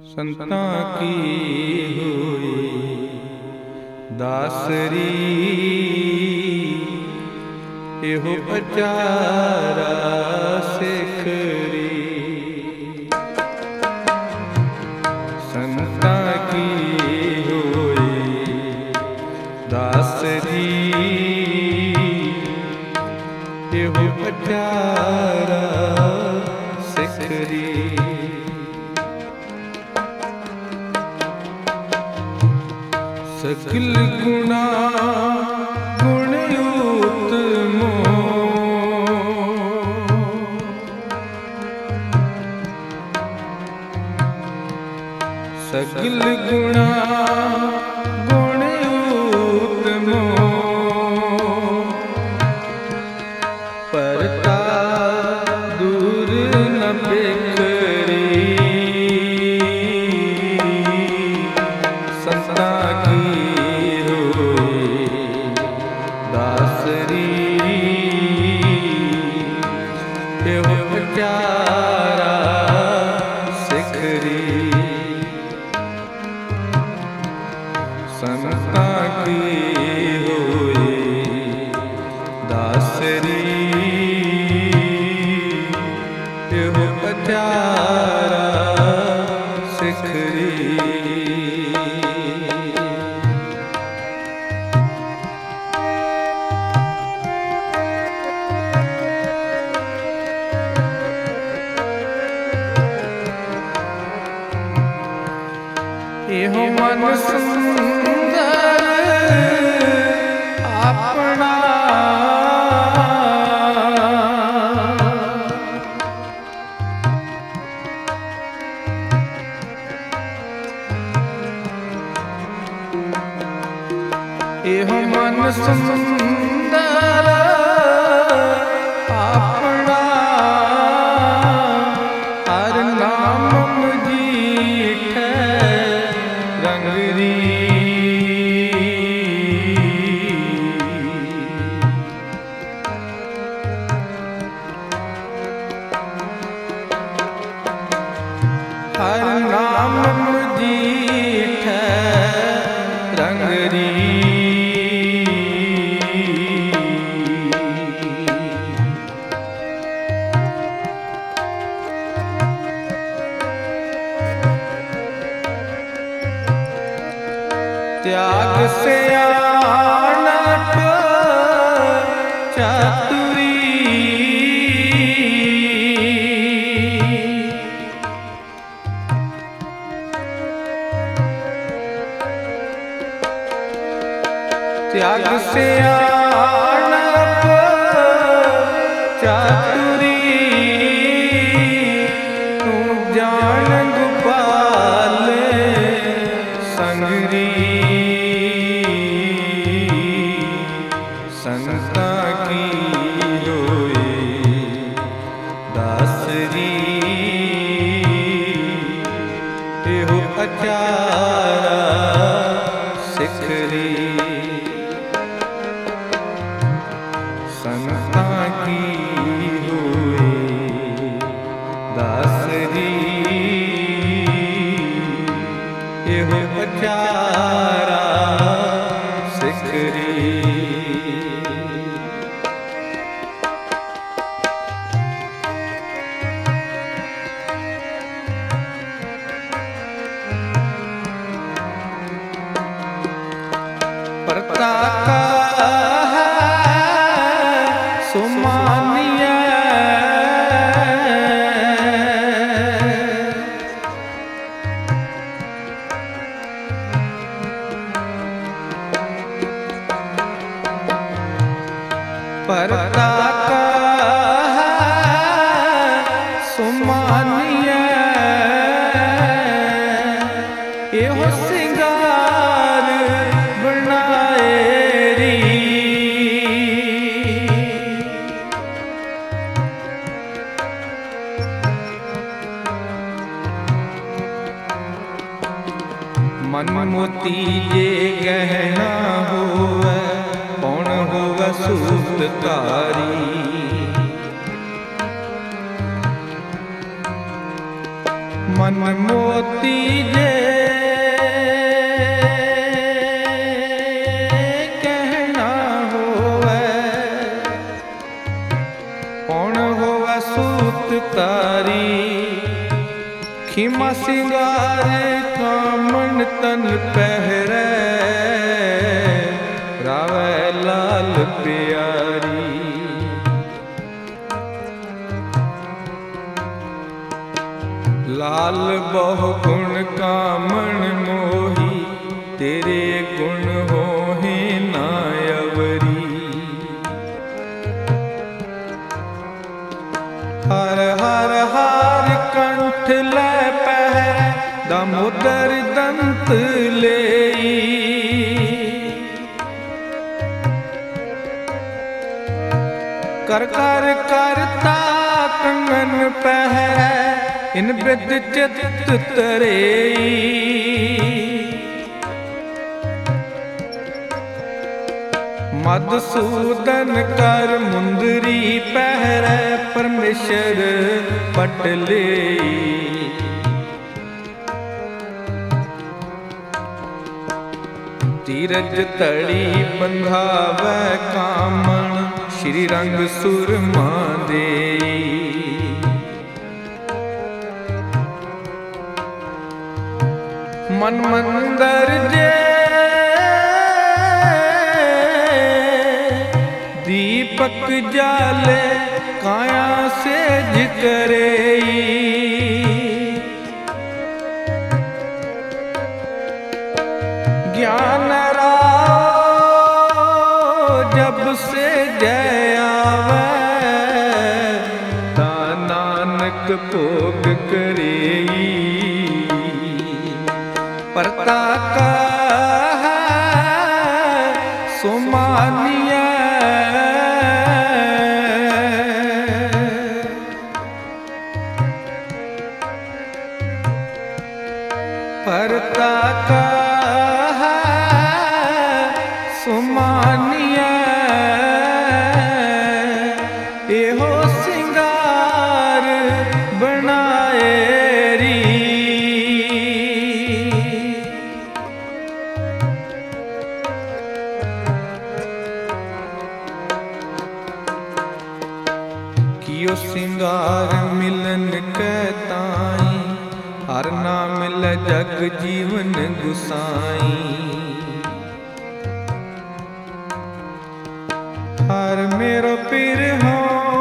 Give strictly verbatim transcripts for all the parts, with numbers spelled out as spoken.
संतां की हुई दासरी एहो अचारा सिखरी। संतां की हुई दासरी एहो अचारा सिखरी। सकल गुणा गुण उत्तमो सकल गुणा गुण उत्तमो परता दूर न बिखरी। संतां की हुई दासरी एहो अचारा सिखरी। संतां की हुई दासरी एहो अचारा सिखरी। एहो मन सुंदर अपना एहो मन सुंदर अपना हर नाम मजीठ रंगरी। हर नाम मजीठ रंगरी। त्याग से आनत चातुरी त्याग से आनत चातुरी तू जान गोपाल संगरी। संतां की हुई दासरी एहो अचारा सिखरी। संतां की हुई दासरी एहो अचारा सिखरी। परता का सुमानिया परता का सुमानिया एहो सिंगार बनाए री। मन मोती जे गहना होवे कौन होवे सूतकारी। मन मोती जे कहना होवे, कौन होवे सूत तारी, खीमा सिंगार कामन तन पहरे, रावे लाल प्यारी। लाल बहु गुण कामन मोही, तेरे गुण होहे ना अवरी। हर हर हर कंठ लै पहरै, दामोदर दंत लेई। कर कर करता कंगन पहरै, इन बिद चित तरेई। मधुसूदन कर मुंदरी पहरै, परमेश्वर पट लेई। तीरज तड़ी बंधावै कामन, श्री रंग सुरमा देई। मन मंदर जे दीपक जाले, काया सेज करेई। ज्ञान राव जब से जय आवे, ता नानक भोग करेई। परता का सो मानिया, परता का सो मानिया। एहो सिंगार बनाए री, कियो सिंगार मिलन के ताई, हर ना मिल जग जीवन गुसाई। हर मेरो पीर हो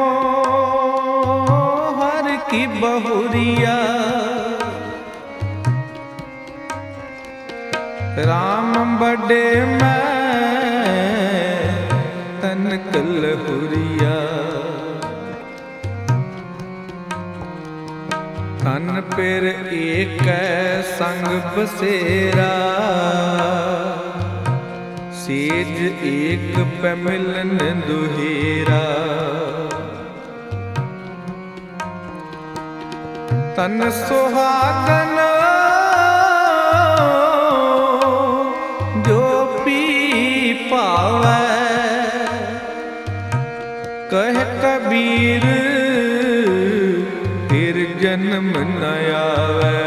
हर की बहुरिया, राम बड़े मैं तन कलहुरिया। तन पिर एक संग बसेरा, सेज एक पे मिलन दुहेरा। तन सुहागन जो पी पावै, कह कबीर फिर जन्म न आवे।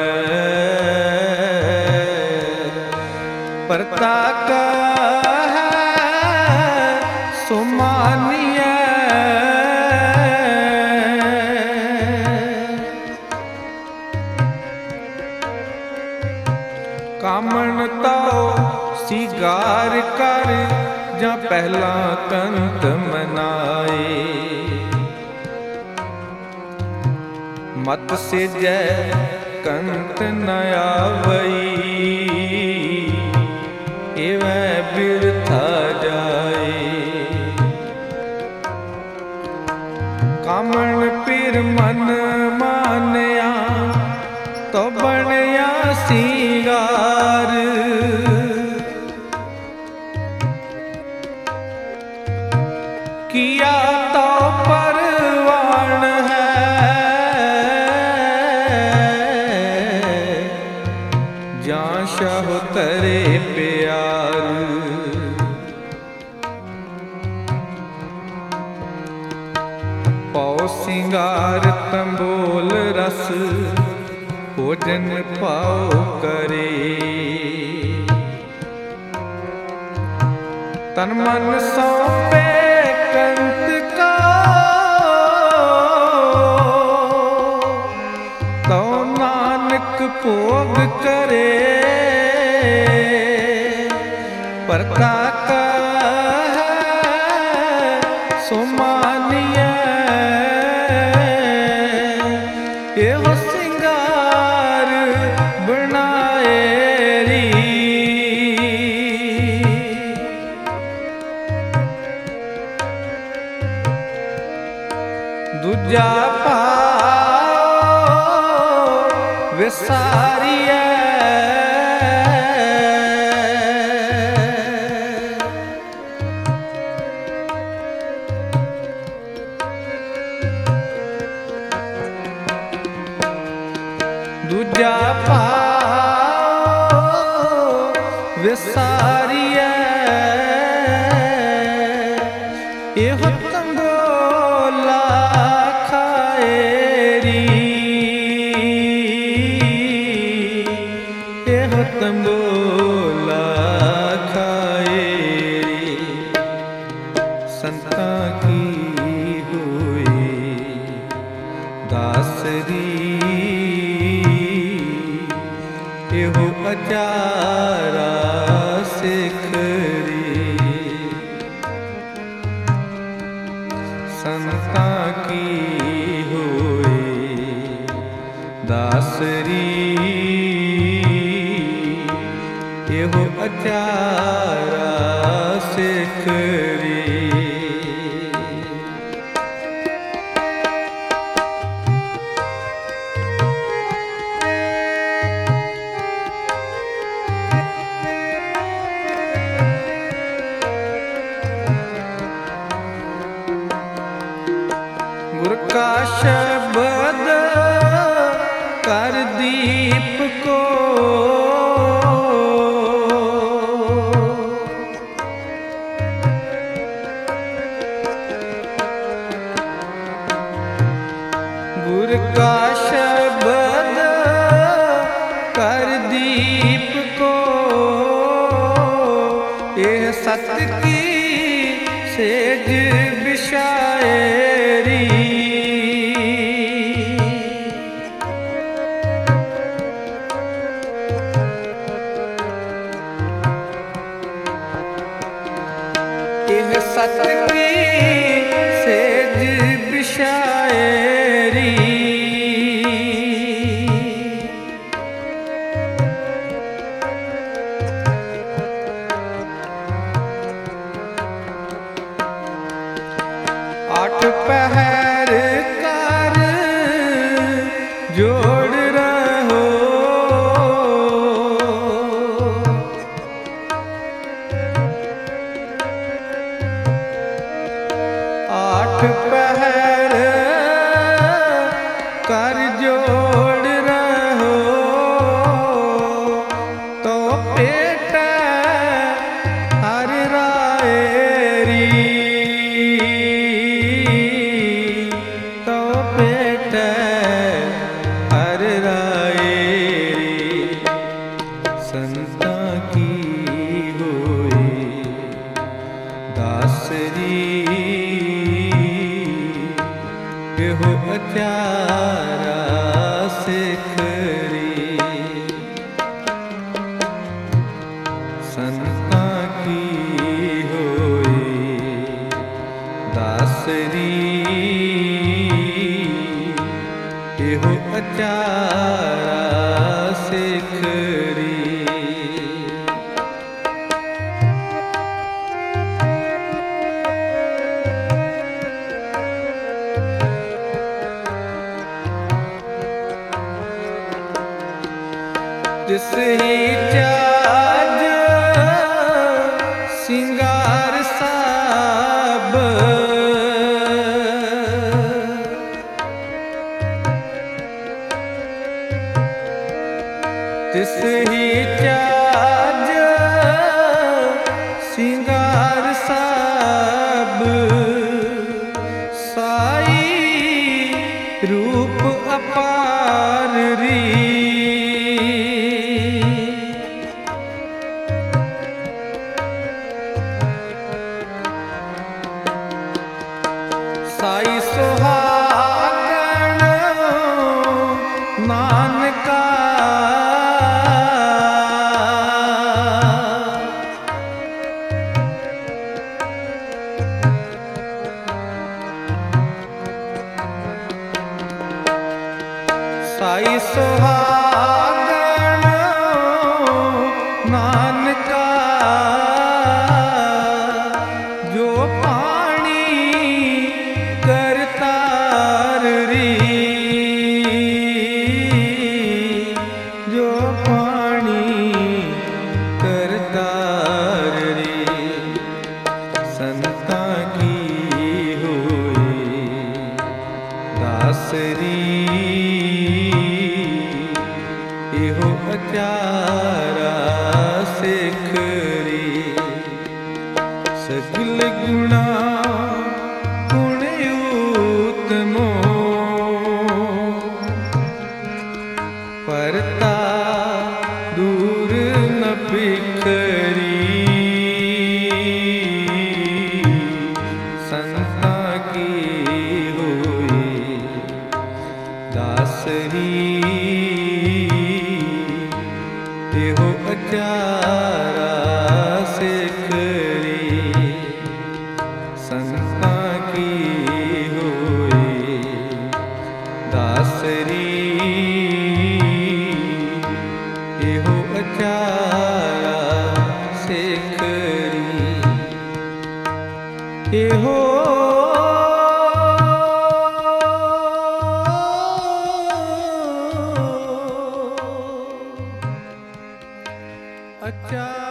परता का सो मानिया, कामन ताओ सिगार कर, जा पहला कंत मनाए। मत से जय कंत न आवई, एवै बिरथा जाए। कामन पिर मन मानया, तो बनया सिंगार। किया तो परवान है, जां शाह तरे प्यार। पौ सिंगार तंबो ਭੋਜਨ ਪਾਉ ਕਰੇ। ਤਨ ਮਨ ਸੌਂਪੇ ਕੰਤ ਕਾ ਤਉ ਨਾਨਕ ਭੋਗ ਕਰੇ। ਪਰਤਾ ਕਾ ਸੋ ਮਾਨੀਐ ਇਹੋ ਸਿੰਗਾਰ ਬਣਾਏ ਰੀ। ਦੂਜਾ ਭਾਉ ਵਿਸਾਰੀਐ ਦੂਜਾ ਭਾਉ ਵਿਸਾਰੀਐ ਇਹੋ ਤੰਬੋਲਾ ਖਾਏ ਰੀ। ਇਹੋ ਤੰਬੋਲਾ ਖਾਏ ਰੀ। ਸੰਤਾਂ ਕੀ ਹੋਈ ਦਾਸਰੀ ਇਹੋ ਅਚਾਰਾ ਸਿਖਰੀ। ਸੰਤਾਂ ਕੀ ਹੋਈ ਦਾਸਰੀ ਇਹੋ ਅਚਾਰਾ ਸਿਖਰੀ। ਗੁਰ ਕਾ ਸ਼ਬਦ ਕਰ ਦੀਪ ਕੋ ਗੁਰ ਕਾ ਸ਼ਬਦ ਕਰ ਦੀਪ ਕੋ ਇਹ ਸਤ ਕੀ ਸੇਜ ਵਿਛਾਏ ਰੀ। ਇਹ ਸਤ ਕੀ ਸੇਜ ਵਿਛਾਏ ਰੀ। ਆਠ ਪਹਿਰ ਕਰ ਜੋੜ ਰਹੋ। ਆਠ ਪਹਿਰ ਕਰ ਜੋੜ ਰਹੋ ਤੋ ਪੇਟ ਹਰ ਰਾਏ ਰੀ। ਤੋ ਪੇਟ ਹਰ ਰਾਏ ਰੀ। ਸੰਤਾਂ ਕੀ ਹੋਈ ਦਾਸਰੀ ਇਹੋ ਅਚਾਰਾ ਸਿਖਰੀ। ਸੰਤਾਂ ਕੀ ਹੋਈ ਦਾਸਰੀ ਇਹੋ ਅਚਾਰਾ ਸਿਖਰੀ। ਜਿਸ ਹੀ ਚਾਜ ਸਿੰਗਾਰ ਸਾਬ ਤਿਸ ਹੀ ਚਾਜ ਸਿੰਗਾਰ ਸਾਬ ਸਾਈ ਰੂਪ ਅਪਾਰ ਰੀ। नानका साई सुहागण नानका जो पानी करतार री जो पानी करतार री संता की हुई दासरी इहो अचारा सिखरी सगल गुणा गुणयूतमो परता दूर न बिखरी संता की हुई दासरी इहो अचारा सिखरी संता की हुई दासरी इहो अचारा सिखरी इहो अच्छा।